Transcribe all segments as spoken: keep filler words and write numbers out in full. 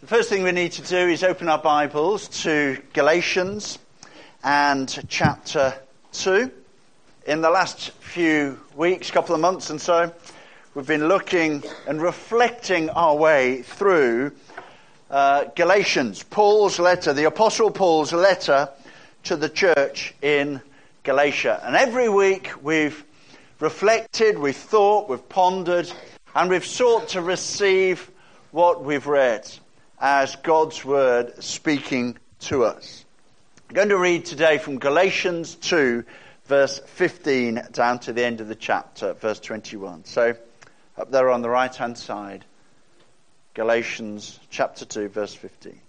First thing we need to do is open our Bibles to Galatians and chapter two. In the last few weeks, couple of months and so, we've been looking and reflecting our way through uh, Galatians, Paul's letter, the Apostle Paul's letter to the church in Galatia. And every week we've reflected, we've thought, we've pondered, and we've sought to receive what we've read as God's word speaking to us. I'm going to read today from Galatians two, verse fifteen, down to the end of the chapter, verse twenty-one. So, up there on the right-hand side, Galatians chapter two, verse fifteen.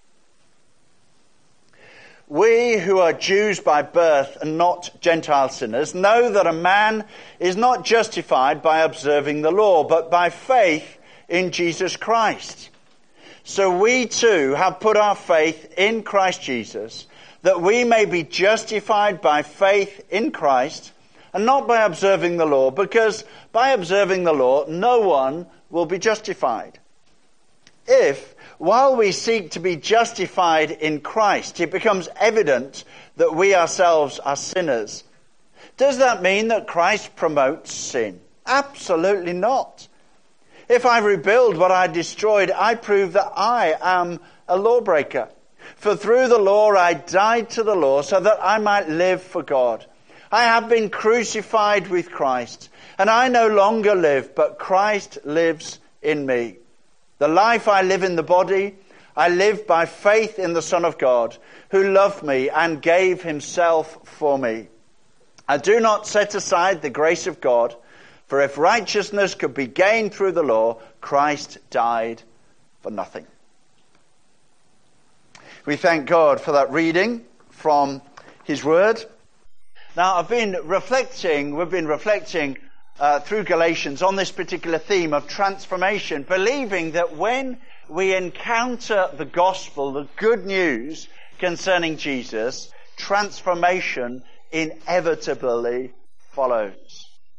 We who are Jews by birth and not Gentile sinners know that a man is not justified by observing the law, but by faith in Jesus Christ. So we too have put our faith in Christ Jesus, that we may be justified by faith in Christ, and not by observing the law, because by observing the law no one will be justified. If, while we seek to be justified in Christ, it becomes evident that we ourselves are sinners, does that mean that Christ promotes sin? Absolutely not. If I rebuild what I destroyed, I prove that I am a lawbreaker. For through the law I died to the law so that I might live for God. I have been crucified with Christ, and I no longer live, but Christ lives in me. The life I live in the body, I live by faith in the Son of God, who loved me and gave himself for me. I do not set aside the grace of God, for if righteousness could be gained through the law, Christ died for nothing. We thank God for that reading from his word. Now, I've been reflecting, we've been reflecting uh, through Galatians on this particular theme of transformation, believing that when we encounter the gospel, the good news concerning Jesus, transformation inevitably follows.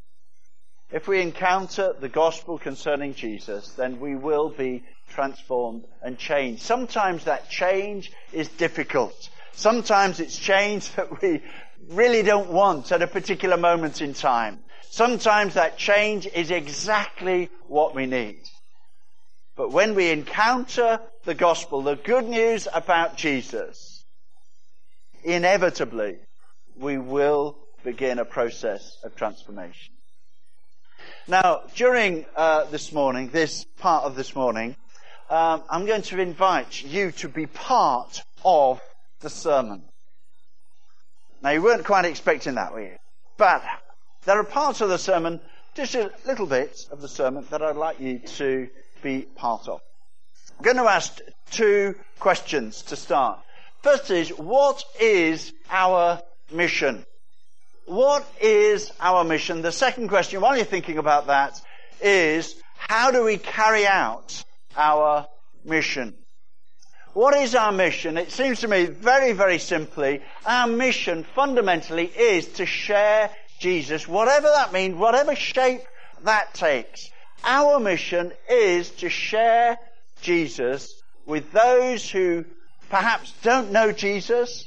If we encounter the gospel concerning Jesus, then we will be transformed and changed. Sometimes that change is difficult. Sometimes it's change that we really don't want at a particular moment in time. Sometimes that change is exactly what we need. But when we encounter the gospel, the good news about Jesus, inevitably we will begin a process of transformation. Now, during uh, this morning, this part of this morning, um, I'm going to invite you to be part of the sermon. Now, you weren't quite expecting that, were you? But there are parts of the sermon, just a little bit of the sermon, that I'd like you to be part of. I'm going to ask two questions to start. First is, what is our mission? What is our mission? The second question, while you're thinking about that, is how do we carry out our mission? What is our mission? It seems to me very, very simply, our mission fundamentally is to share Jesus, whatever that means, whatever shape that takes. Our mission is to share Jesus with those who perhaps don't know Jesus,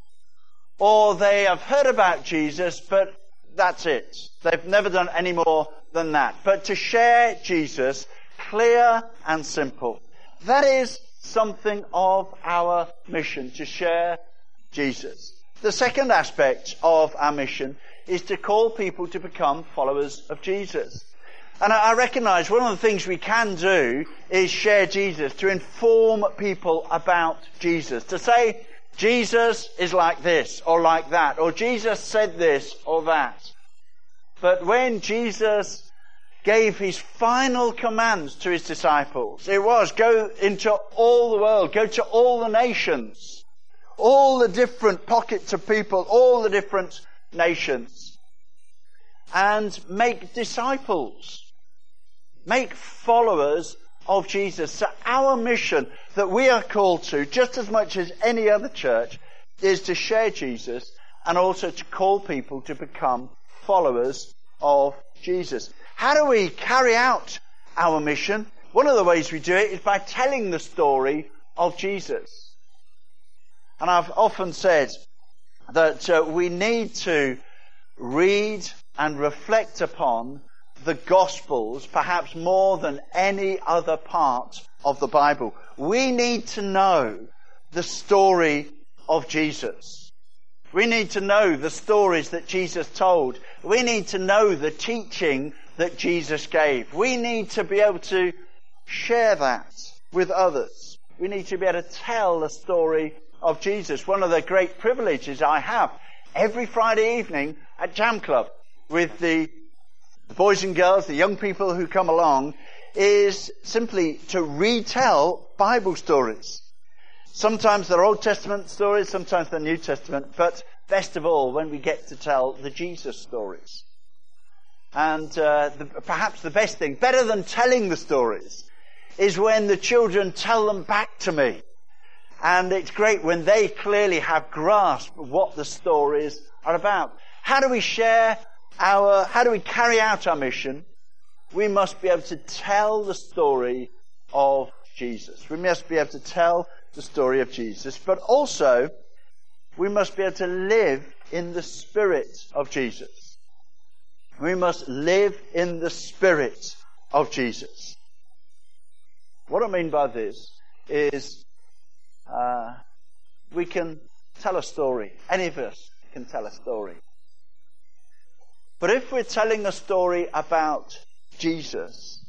or they have heard about Jesus, but that's it. They've never done any more than that. But to share Jesus, clear and simple. That is something of our mission, to share Jesus. The second aspect of our mission is to call people to become followers of Jesus. And I recognise one of the things we can do is share Jesus, to inform people about Jesus. To say, Jesus is like this or like that, or Jesus said this or that. But when Jesus gave his final commands to his disciples, it was go into all the world, go to all the nations, all the different pockets of people, all the different nations, and make disciples, make followers of Jesus. So our mission that we are called to, just as much as any other church, is to share Jesus and also to call people to become followers of Jesus. How do we carry out our mission? One of the ways we do it is by telling the story of Jesus. And I've often said that uh, we need to read and reflect upon the Gospels perhaps more than any other part of the Bible. We need to know the story of Jesus. We need to know the stories that Jesus told. We need to know the teaching that Jesus gave. We need to be able to share that with others. We need to be able to tell the story of Jesus. One of the great privileges I have every Friday evening at Jam Club with the boys and girls, the young people who come along, is simply to retell Bible stories. Sometimes they're Old Testament stories, sometimes they're New Testament, but best of all when we get to tell the Jesus stories. And uh, the, perhaps the best thing, better than telling the stories, is when the children tell them back to me. And it's great when they clearly have grasped what the stories are about. How do we share our, how do we carry out our mission? We must be able to tell the story of Jesus. We must be able to tell the story of Jesus, but also we must be able to live in the Spirit of Jesus. We must live in the Spirit of Jesus. What I mean by this is uh, we can tell a story. Any of us can tell a story. But if we're telling a story about Jesus,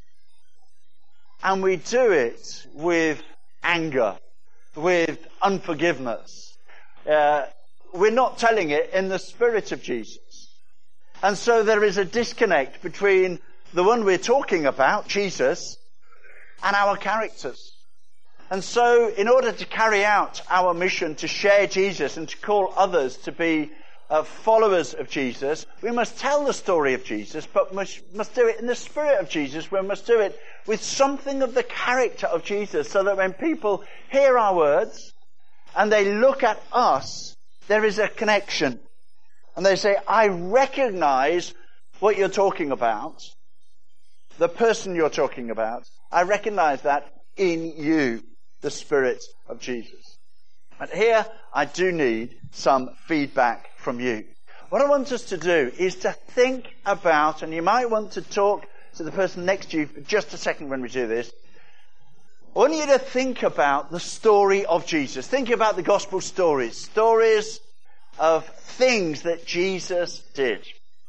and we do it with anger, with unforgiveness, uh, we're not telling it in the Spirit of Jesus. And so there is a disconnect between the one we're talking about, Jesus, and our characters. And so in order to carry out our mission to share Jesus and to call others to be uh, followers of Jesus, we must tell the story of Jesus, but must, must do it in the Spirit of Jesus. We must do it with something of the character of Jesus, so that when people hear our words and they look at us, there is a connection. And they say, I recognize what you're talking about, the person you're talking about. I recognize that in you, the Spirit of Jesus. But here, I do need some feedback from you. What I want us to do is to think about, and you might want to talk to the person next to you for just a second when we do this. I want you to think about the story of Jesus. Think about the gospel stories. Stories of things that Jesus did.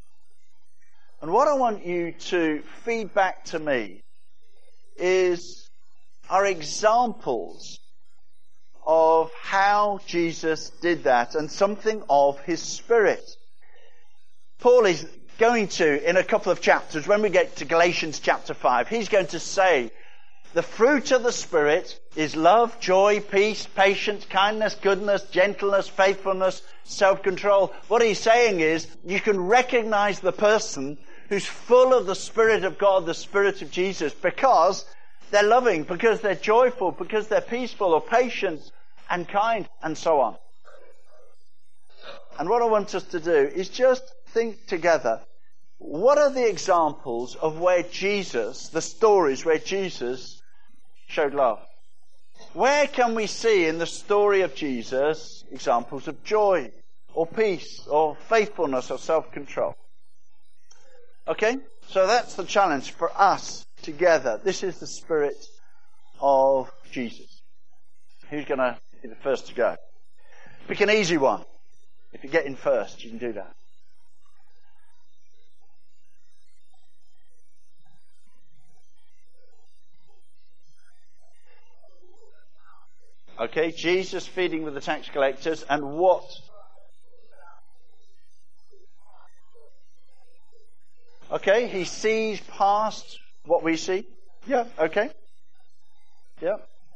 And what I want you to feed back to me is are examples of how Jesus did that and something of his Spirit. Paul is going to, in a couple of chapters, when we get to Galatians chapter five, he's going to say, the fruit of the Spirit is love, joy, peace, patience, kindness, goodness, gentleness, faithfulness, self-control. What he's saying is, you can recognize the person who's full of the Spirit of God, the Spirit of Jesus, because they're loving, because they're joyful, because they're peaceful or patient and kind, and so on. And what I want us to do is just think together, what are the examples of where Jesus, the stories where Jesus showed love? Where can we see in the story of Jesus examples of joy or peace or faithfulness or self-control? Okay? So that's the challenge for us together. This is the Spirit of Jesus. Who's going to be the first to go? Pick an easy one. If you get in first, you can do that. Okay, Jesus feeding with the tax collectors, and what? Okay, he sees past what we see. Yeah, okay. Yeah.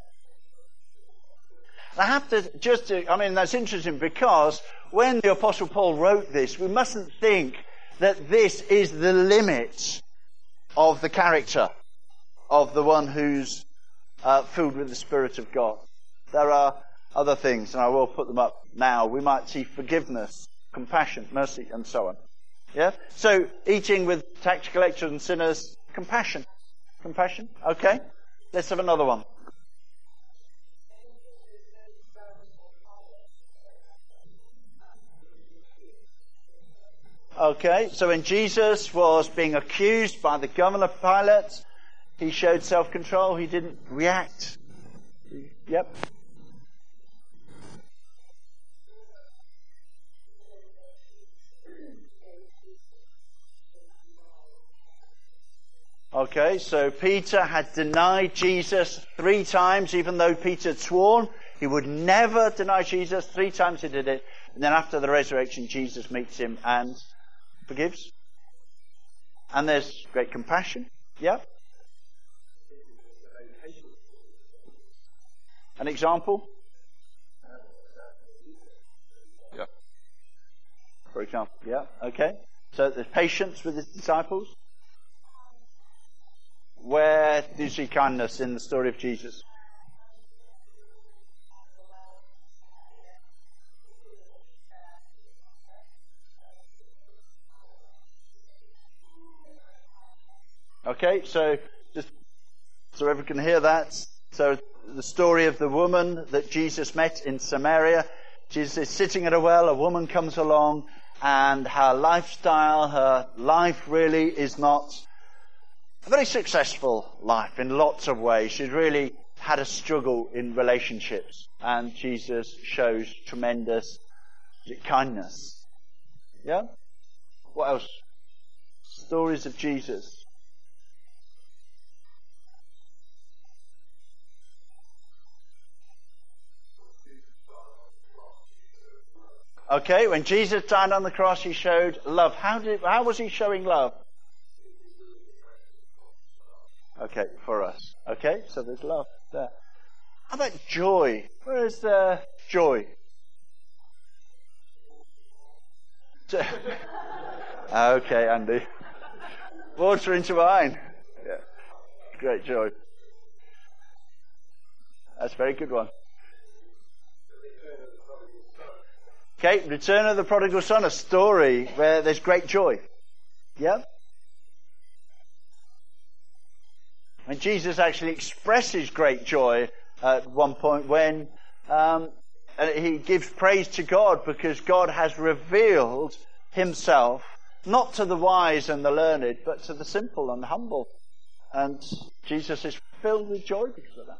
I have to just, to, I mean, that's interesting because when the Apostle Paul wrote this, we mustn't think that this is the limit of the character of the one who's uh, filled with the Spirit of God. There are other things, and I will put them up now. We might see forgiveness, compassion, mercy, and so on. Yeah? So, eating with tax collectors and sinners, compassion. Compassion, okay? Let's have another one. Okay, so when Jesus was being accused by the governor Pilate, he showed self-control. He didn't react. Yep. Okay, so Peter had denied Jesus three times, even though Peter had sworn he would never deny Jesus. Three times he did it. And then after the resurrection, Jesus meets him and forgives. And there's great compassion. Yeah. An example? Yeah. For example, yeah, okay. So there's patience with his disciples. Where do you see kindness in the story of Jesus? Okay, so just so everyone can hear that. So the story of the woman that Jesus met in Samaria. Jesus is sitting at a well, a woman comes along, and her lifestyle, her life really is not a very successful life in lots of ways. She's really had a struggle in relationships, and Jesus shows tremendous kindness. Yeah? What else? Stories of Jesus. Okay, when Jesus died on the cross, he showed love. How did? How was he showing love? Okay, for us. Okay, so there's love there. How about joy? Where is the joy? Okay, Andy. Water into wine. Yeah. Great joy. That's a very good one. Okay, Return of the Prodigal Son, a story where there's great joy. Yeah? And Jesus actually expresses great joy at one point when um, he gives praise to God because God has revealed himself not to the wise and the learned, but to the simple and the humble. And Jesus is filled with joy because of that.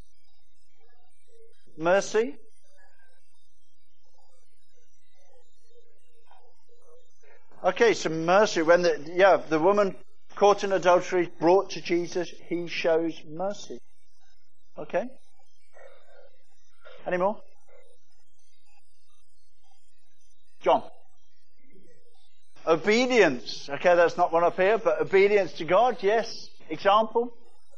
Mercy. Okay, so mercy. When the yeah the woman caught in adultery brought to Jesus, he shows mercy. Okay. Any more? John. Obedience. Okay, that's not one up here, but obedience to God. Yes. Example.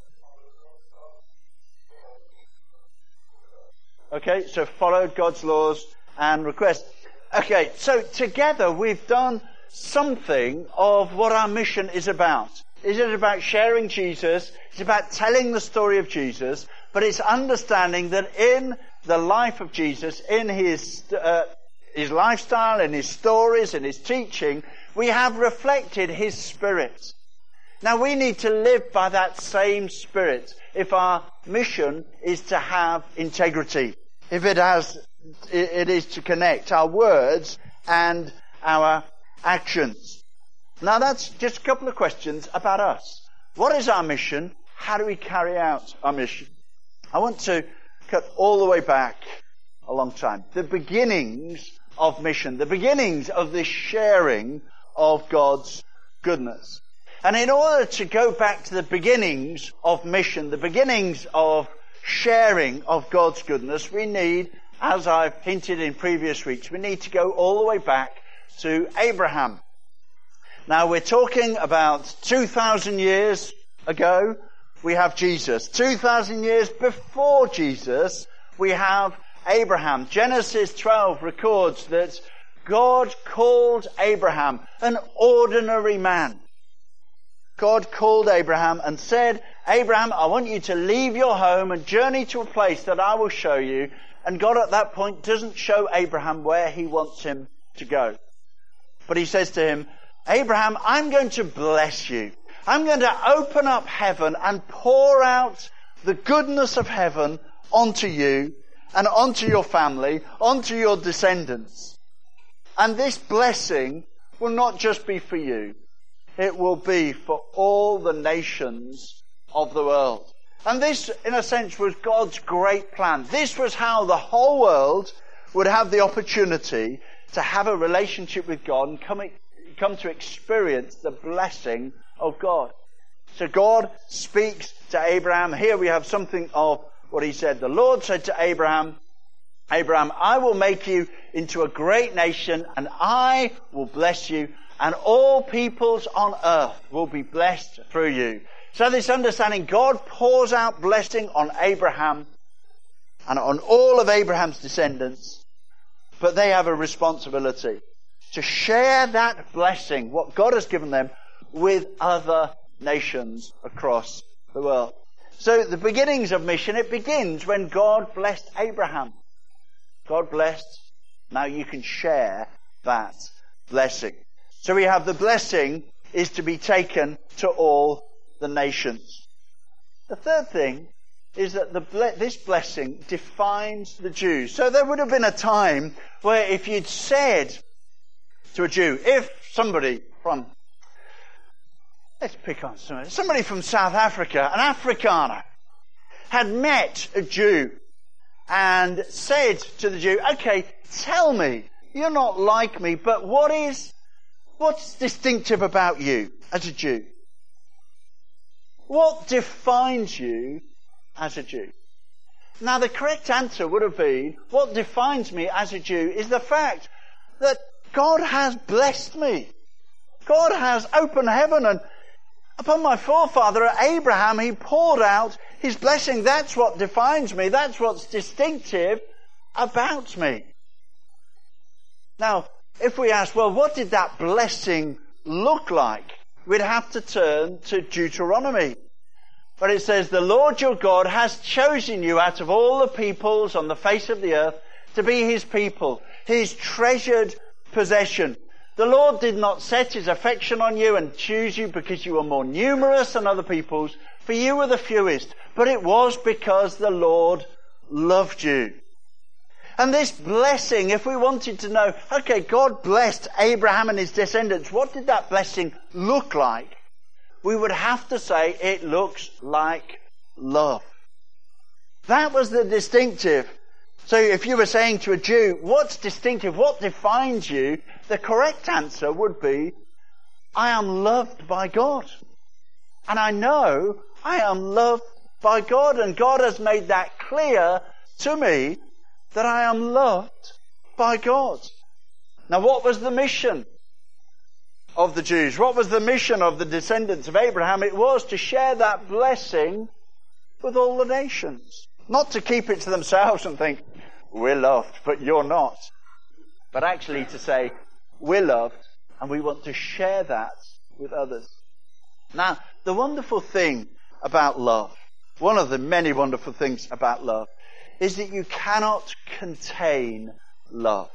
Okay, so followed God's laws and requests. Okay, so together we've done something of what our mission is about. Is it about sharing Jesus? It's about telling the story of Jesus, but it's understanding that in the life of Jesus, in his uh, his lifestyle, in his stories, in his teaching, we have reflected his spirit. Now we need to live by that same spirit if our mission is to have integrity. If it has, it is to connect our words and our actions. Now that's just a couple of questions about us. What is our mission? How do we carry out our mission? I want to cut all the way back a long time. The beginnings of mission, the beginnings of this sharing of God's goodness. And in order to go back to the beginnings of mission, the beginnings of sharing of God's goodness, we need, as I've hinted in previous weeks, we need to go all the way back to Abraham. Now we're talking about two thousand years ago, we have Jesus. two thousand years before Jesus, we have Abraham. Genesis twelve records that God called Abraham an ordinary man. God called Abraham and said, Abraham, I want you to leave your home and journey to a place that I will show you. And God at that point doesn't show Abraham where he wants him to go. But he says to him, Abraham, I'm going to bless you. I'm going to open up heaven and pour out the goodness of heaven onto you and onto your family, onto your descendants. And this blessing will not just be for you. It will be for all the nations of the world. And this, in a sense, was God's great plan. This was how the whole world would have the opportunity to have a relationship with God and come, come to experience the blessing of God. So God speaks to Abraham. Here we have something of what he said. The Lord said to Abraham, Abraham, I will make you into a great nation, and I will bless you, and all peoples on earth will be blessed through you. So this understanding, God pours out blessing on Abraham and on all of Abraham's descendants, but they have a responsibility to share that blessing, what God has given them, with other nations across the world. So the beginnings of mission, it begins when God blessed Abraham. God blessed, now you can share that blessing. So we have the blessing is to be taken to all the nations. The third thing is that the ble- this blessing defines the Jews. So there would have been a time where if you'd said to a Jew, if somebody from, let's pick on somebody, somebody from South Africa, an Afrikaner, had met a Jew and said to the Jew, okay, tell me, you're not like me, but what is, what's distinctive about you as a Jew? What defines you as a Jew? Now the correct answer would have been, what defines me as a Jew is the fact that God has blessed me. God has opened heaven, and upon my forefather Abraham, he poured out his blessing. That's what defines me. That's what's distinctive about me. Now, if we ask, well, what did that blessing look like? We'd have to turn to Deuteronomy. But it says, the Lord your God has chosen you out of all the peoples on the face of the earth to be his people, his treasured possession. The Lord did not set his affection on you and choose you because you were more numerous than other peoples, for you were the fewest, but it was because the Lord loved you. And this blessing, if we wanted to know, okay, God blessed Abraham and his descendants, what did that blessing look like? We would have to say it looks like love. That was the distinctive. So if you were saying to a Jew, what's distinctive, what defines you? The correct answer would be, I am loved by God. And I know I am loved by God, and God has made that clear to me that I am loved by God. Now what was the mission of the Jews? What was the mission of the descendants of Abraham? It was to share that blessing with all the nations. Not to keep it to themselves and think, we're loved, but you're not. But actually to say, we're loved, and we want to share that with others. Now, the wonderful thing about love, one of the many wonderful things about love, is that you cannot contain love.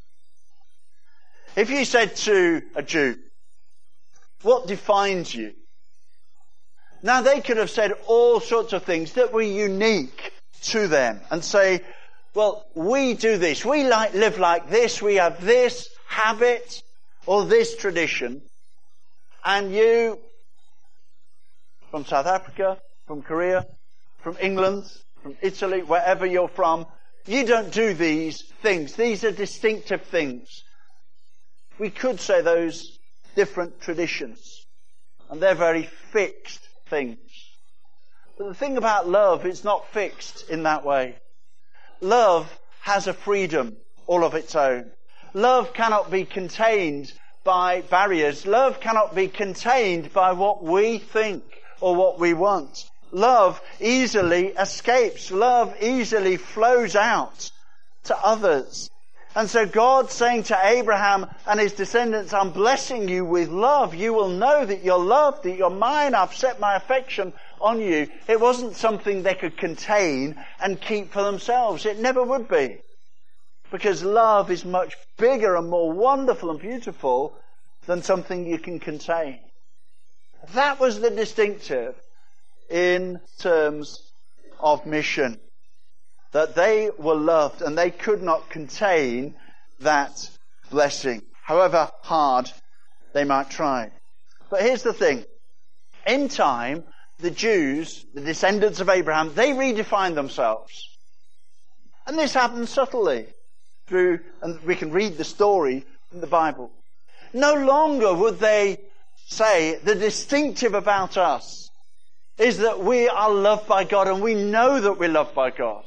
If you said to a Jew, what defines you? Now they could have said all sorts of things that were unique to them and say, well, we do this, we like live like this, we have this habit or this tradition, and you, from South Africa, from Korea, from England, from Italy, wherever you're from, you don't do these things. These are distinctive things. We could say those different traditions, and they're very fixed things. But the thing about love, it's not fixed in that way. Love has a freedom all of its own. Love cannot be contained by barriers. Love cannot be contained by what we think or what we want. Love easily escapes. Love easily flows out to others. And so God's saying to Abraham and his descendants, I'm blessing you with love. You will know that you're loved, that you're mine. I've set my affection on you. It wasn't something they could contain and keep for themselves. It never would be. Because love is much bigger and more wonderful and beautiful than something you can contain. That was the distinctive in terms of mission, that they were loved and they could not contain that blessing, however hard they might try. But here's the thing. In time, the Jews, the descendants of Abraham, they redefined themselves. And this happened subtly through, and we can read the story in the Bible. No longer would they say the distinctive about us is that we are loved by God and we know that we're loved by God.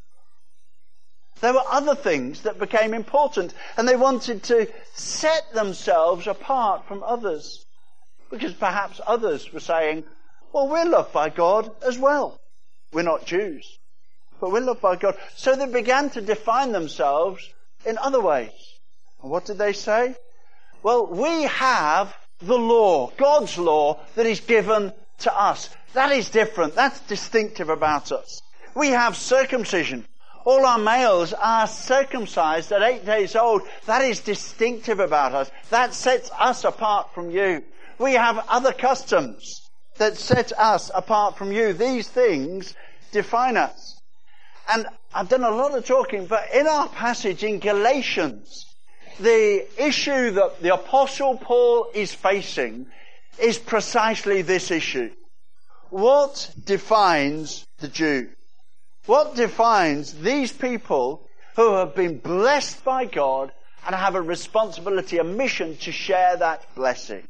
There were other things that became important, and they wanted to set themselves apart from others. Because perhaps others were saying, well, we're loved by God as well. We're not Jews, but we're loved by God. So they began to define themselves in other ways. And what did they say? Well, we have the law, God's law, that is given to us. That is different. That's distinctive about us. We have circumcision. All our males are circumcised at eight days old. That is distinctive about us. That sets us apart from you. We have other customs that set us apart from you. These things define us. And I've done a lot of talking, but in our passage in Galatians, the issue that the Apostle Paul is facing is precisely this issue. What defines the Jew? What defines these people who have been blessed by God and have a responsibility, a mission to share that blessing?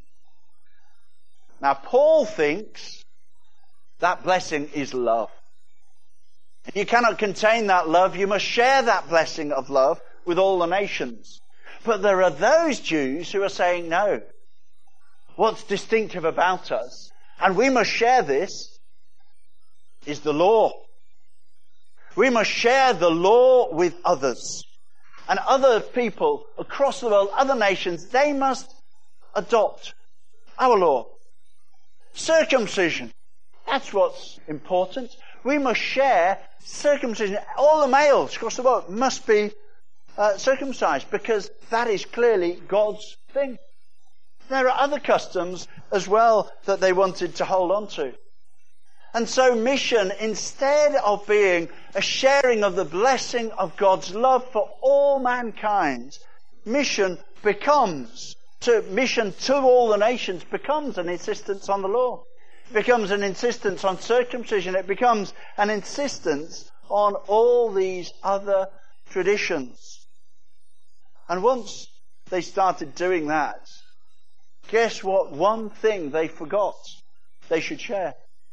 Now, Paul thinks that blessing is love. You cannot contain that love. You must share that blessing of love with all the nations. But there are those Jews who are saying, no, what's distinctive about us, and we must share this, is the law. We must share the law with others. And other people across the world, other nations, they must adopt our law. Circumcision. That's what's important. We must share circumcision. All the males across the world must be uh, circumcised, because that is clearly God's thing. There are other customs as well that they wanted to hold on to. And so mission, instead of being a sharing of the blessing of God's love for all mankind, mission becomes, to mission to all the nations becomes an insistence on the law. It becomes an insistence on circumcision. It becomes an insistence on all these other traditions. And once they started doing that, guess what? One thing they forgot they should share.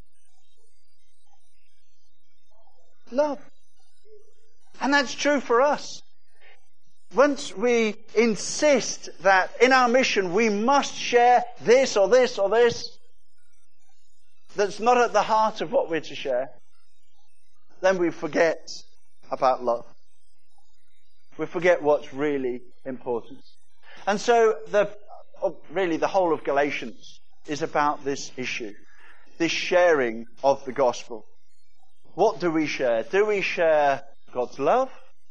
Love. And that's true for us. Once we insist that in our mission we must share this or this or this that's not at the heart of what we're to share, then we forget about love. We forget what's really important. And so the really the whole of Galatians is about this issue, this sharing of the gospel. What do we share? Do we share God's love?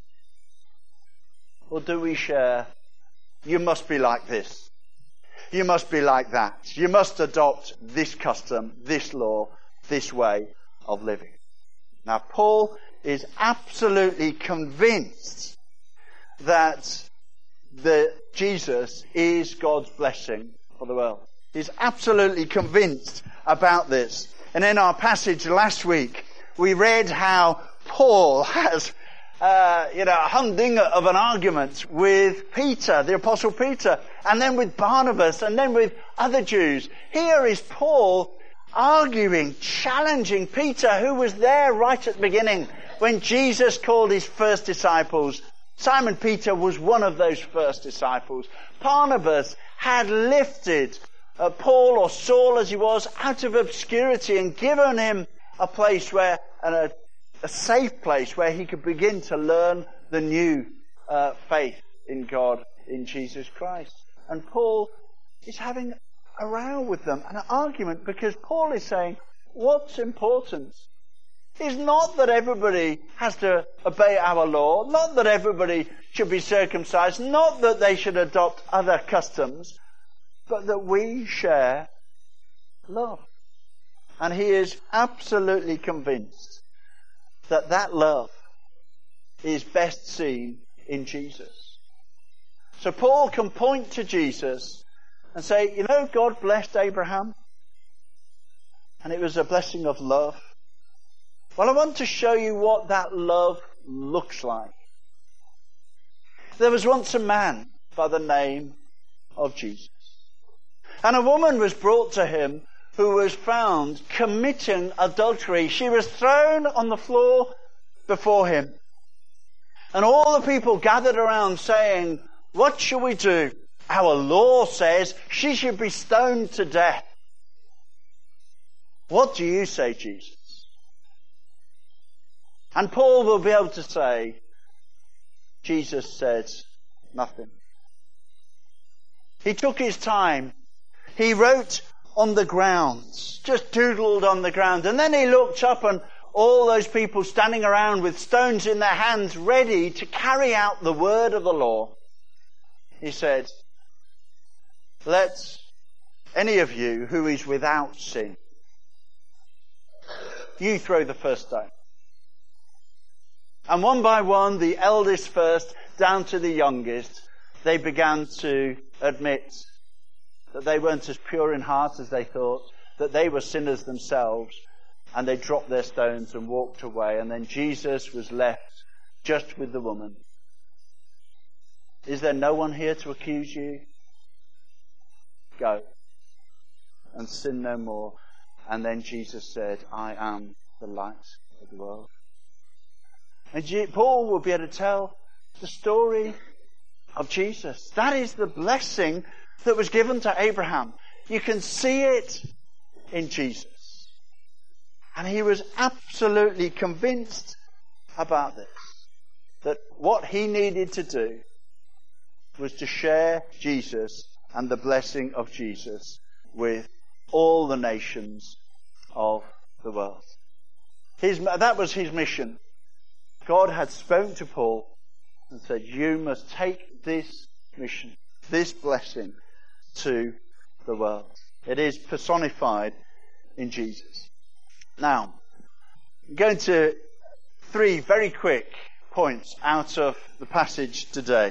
Or do we share, you must be like this, you must be like that, you must adopt this custom, this law, this way of living? Now, Paul is absolutely convinced that the Jesus is God's blessing for the world. He's absolutely convinced about this. And in our passage last week, we read how Paul has, uh, you know, a humdinger of an argument with Peter, the Apostle Peter, and then with Barnabas, and then with other Jews. Here is Paul arguing, challenging Peter, who was there right at the beginning when Jesus called his first disciples. Simon Peter was one of those first disciples. Barnabas had lifted uh, Paul, or Saul as he was, out of obscurity and given him a place where, a, a safe place where he could begin to learn the new uh, faith in God, in Jesus Christ. And Paul is having a row with them, an argument, because Paul is saying, what's important is not that everybody has to obey our law, not that everybody should be circumcised, not that they should adopt other customs, but that we share love. And he is absolutely convinced that that love is best seen in Jesus. So Paul can point to Jesus and say, you know, God blessed Abraham, and it was a blessing of love. Well, I want to show you what that love looks like. There was once a man by the name of Jesus. And a woman was brought to him who was found committing adultery. She was thrown on the floor before him. And all the people gathered around saying, what shall we do? Our law says she should be stoned to death. What do you say, Jesus? And Paul will be able to say, Jesus said nothing. He took his time. He wrote on the ground, just doodled on the ground. And then he looked up, and all those people standing around with stones in their hands, ready to carry out the word of the law. He said, let any of you who is without sin, you throw the first stone. And one by one, the eldest first, down to the youngest, they began to admit that they weren't as pure in heart as they thought, that they were sinners themselves, and they dropped their stones and walked away. And then Jesus was left just with the woman. Is there no one here to accuse you? Go and sin no more. And then Jesus said, I am the light of the world. And Paul will be able to tell the story of Jesus. That is the blessing that was given to Abraham. You can see it in Jesus. And he was absolutely convinced about this. That what he needed to do was to share Jesus and the blessing of Jesus with all the nations of the world. His, that was his mission. God had spoken to Paul and said, you must take this mission, this blessing to the world. It is personified in Jesus. Now, I'm going to three very quick points out of the passage today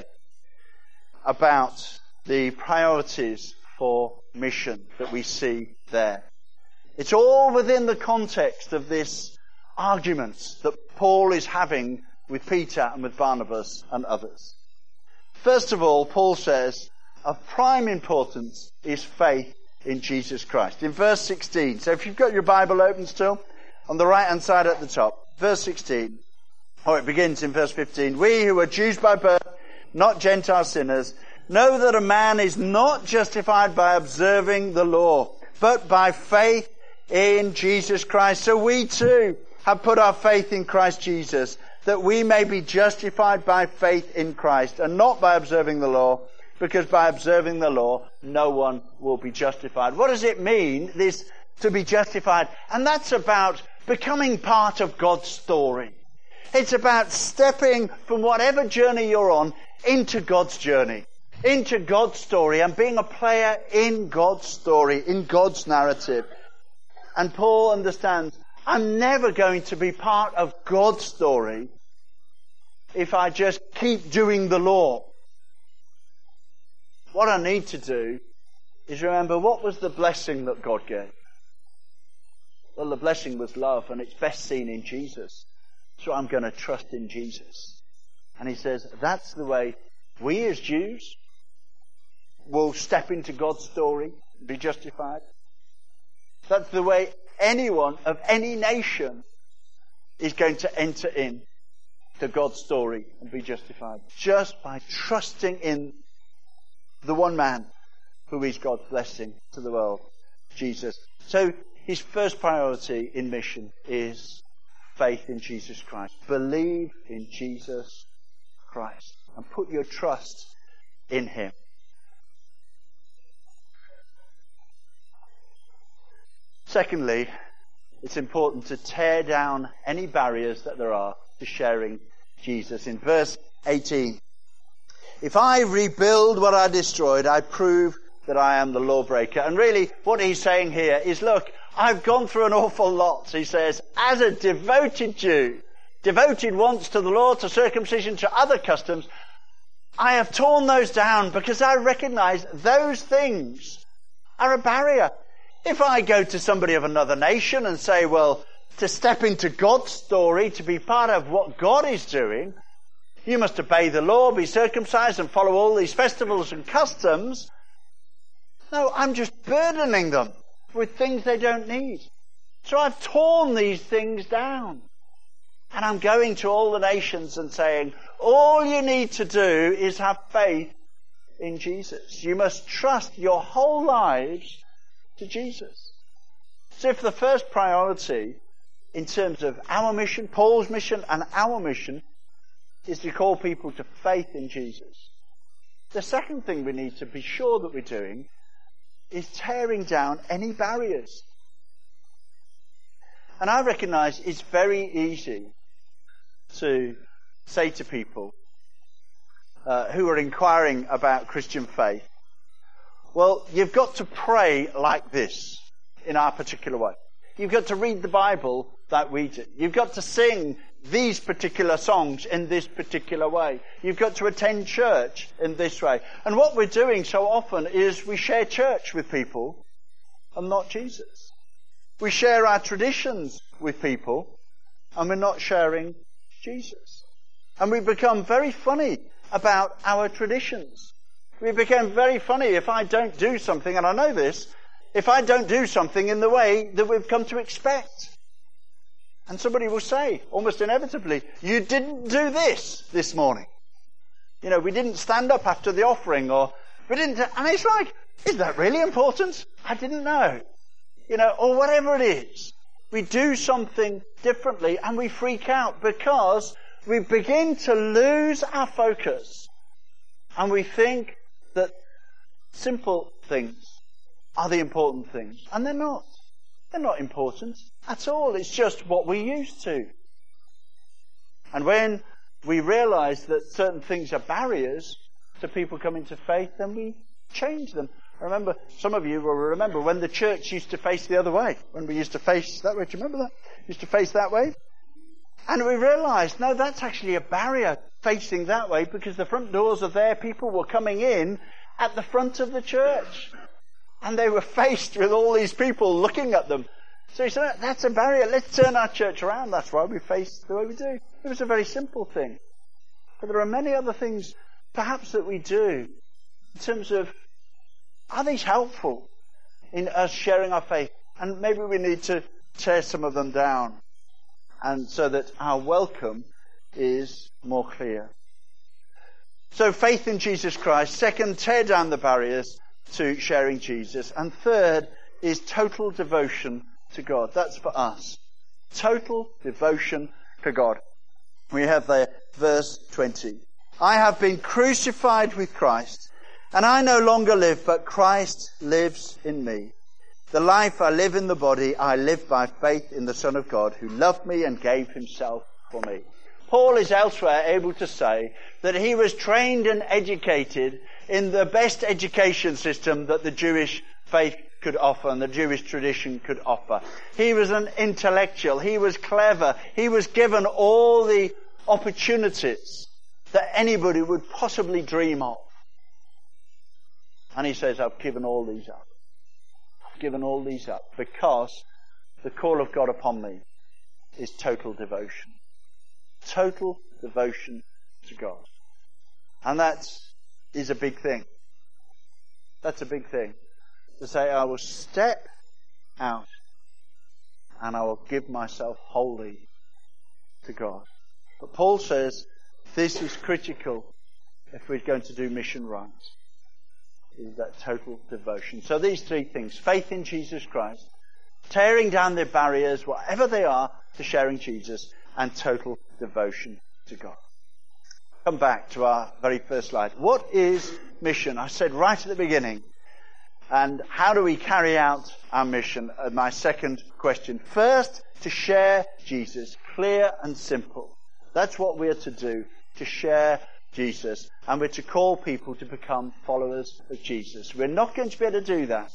about the priorities for mission that we see there. It's all within the context of this argument that Paul is having with Peter and with Barnabas and others. First of all, Paul says, of prime importance is faith in Jesus Christ. In verse sixteen, so if you've got your Bible open still, on the right hand side at the top, verse sixteen, or it begins in verse fifteen, we who are Jews by birth, not Gentile sinners, know that a man is not justified by observing the law, but by faith in Jesus Christ. So we too have put our faith in Christ Jesus, that we may be justified by faith in Christ, and not by observing the law, because by observing the law, no one will be justified. What does it mean, this to be justified? And that's about becoming part of God's story. It's about stepping from whatever journey you're on into God's journey, into God's story, and being a player in God's story, in God's narrative. And Paul understands, I'm never going to be part of God's story if I just keep doing the law. What I need to do is remember, what was the blessing that God gave? Well, the blessing was love, and it's best seen in Jesus. So I'm going to trust in Jesus. And he says, that's the way we as Jews will step into God's story and be justified. That's the way anyone of any nation is going to enter in to God's story and be justified. Just by trusting in the one man who is God's blessing to the world, Jesus. So his first priority in mission is faith in Jesus Christ. Believe in Jesus Christ and put your trust in him. Secondly, it's important to tear down any barriers that there are to sharing Jesus. In verse eighteen, if I rebuild what I destroyed, I prove that I am the lawbreaker. And really, what he's saying here is, look, I've gone through an awful lot. He says, as a devoted Jew, devoted once to the law, to circumcision, to other customs, I have torn those down because I recognize those things are a barrier. If I go to somebody of another nation and say, well, to step into God's story, to be part of what God is doing, you must obey the law, be circumcised, and follow all these festivals and customs. No, I'm just burdening them with things they don't need. So I've torn these things down. And I'm going to all the nations and saying, all you need to do is have faith in Jesus. You must trust your whole lives to Jesus. So if the first priority in terms of our mission, Paul's mission and our mission, is to call people to faith in Jesus, the second thing we need to be sure that we're doing is tearing down any barriers. And I recognise it's very easy to say to people uh, who are inquiring about Christian faith, well, you've got to pray like this in our particular way. You've got to read the Bible like we do. You've got to sing these particular songs in this particular way. You've got to attend church in this way. And what we're doing so often is we share church with people and not Jesus. We share our traditions with people and we're not sharing Jesus. And we become very funny about our traditions. We become very funny if I don't do something, and I know this, if I don't do something in the way that we've come to expect. And somebody will say, almost inevitably, you didn't do this this morning. You know, we didn't stand up after the offering, or we didn't, and it's like, is that really important? I didn't know. You know, or whatever it is. We do something differently and we freak out because we begin to lose our focus and we think that simple things are the important things. And they're not. They're not important at all. It's just what we're used to. And when we realise that certain things are barriers to people coming to faith, then we change them. I remember, some of you will remember when the church used to face the other way. When we used to face that way. Do you remember that? Used to face that way. And we realised, no, that's actually a barrier facing that way because the front doors are there. People were coming in at the front of the church. And they were faced with all these people looking at them. So he said, that's a barrier. Let's turn our church around. That's why we face the way we do. It was a very simple thing. But there are many other things perhaps that we do in terms of, are these helpful in us sharing our faith? And maybe we need to tear some of them down, and so that our welcome is more clear. So faith in Jesus Christ. Second, tear down the barriers to sharing Jesus. And third is total devotion to God. That's for us. Total devotion to God. We have there verse twenty. I have been crucified with Christ. And I no longer live, but Christ lives in me. The life I live in the body, I live by faith in the Son of God, who loved me and gave himself for me. Paul is elsewhere able to say that he was trained and educated in the best education system that the Jewish faith could offer and the Jewish tradition could offer. He was an intellectual. He was clever. He was given all the opportunities that anybody would possibly dream of. And he says, I've given all these up. I've given all these up because the call of God upon me is total devotion. Total devotion to God. And that is a big thing. That's a big thing. To say, I will step out and I will give myself wholly to God. But Paul says this is critical if we're going to do mission right. Is that total devotion. So these three things, faith in Jesus Christ, tearing down their barriers, whatever they are, to sharing Jesus, and total devotion to God. Come back to our very first slide. What is mission? I said right at the beginning. And how do we carry out our mission? Uh, my second question. First, to share Jesus. Clear and simple. That's what we're to do, to share Jesus, and we're to call people to become followers of Jesus. We're not going to be able to do that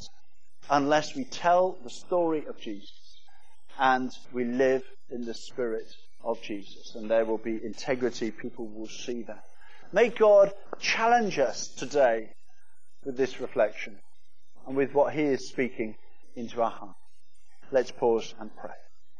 unless we tell the story of Jesus and we live in the Spirit of Jesus. And there will be integrity. People will see that. May God challenge us today with this reflection and with what he is speaking into our heart. Let's pause and pray.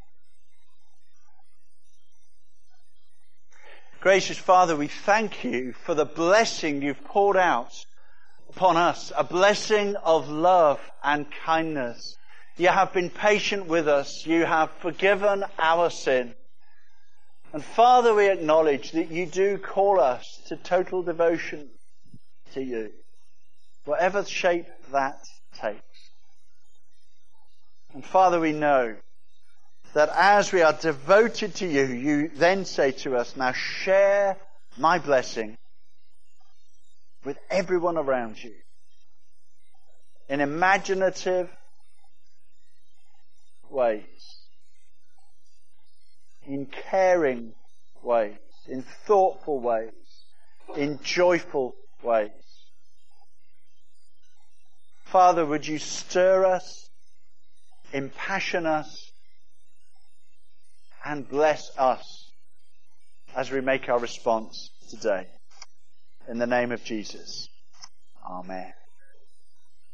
Gracious Father, we thank you for the blessing you've poured out upon us, a blessing of love and kindness. You have been patient with us. You have forgiven our sin. And Father, we acknowledge that you do call us to total devotion to you, whatever shape that takes. And Father, we know that as we are devoted to you, you then say to us, now share my blessing with everyone around you in imaginative ways, in caring ways, in thoughtful ways, in joyful ways. Father, would you stir us, impassion us, and bless us as we make our response today. In the name of Jesus. Amen.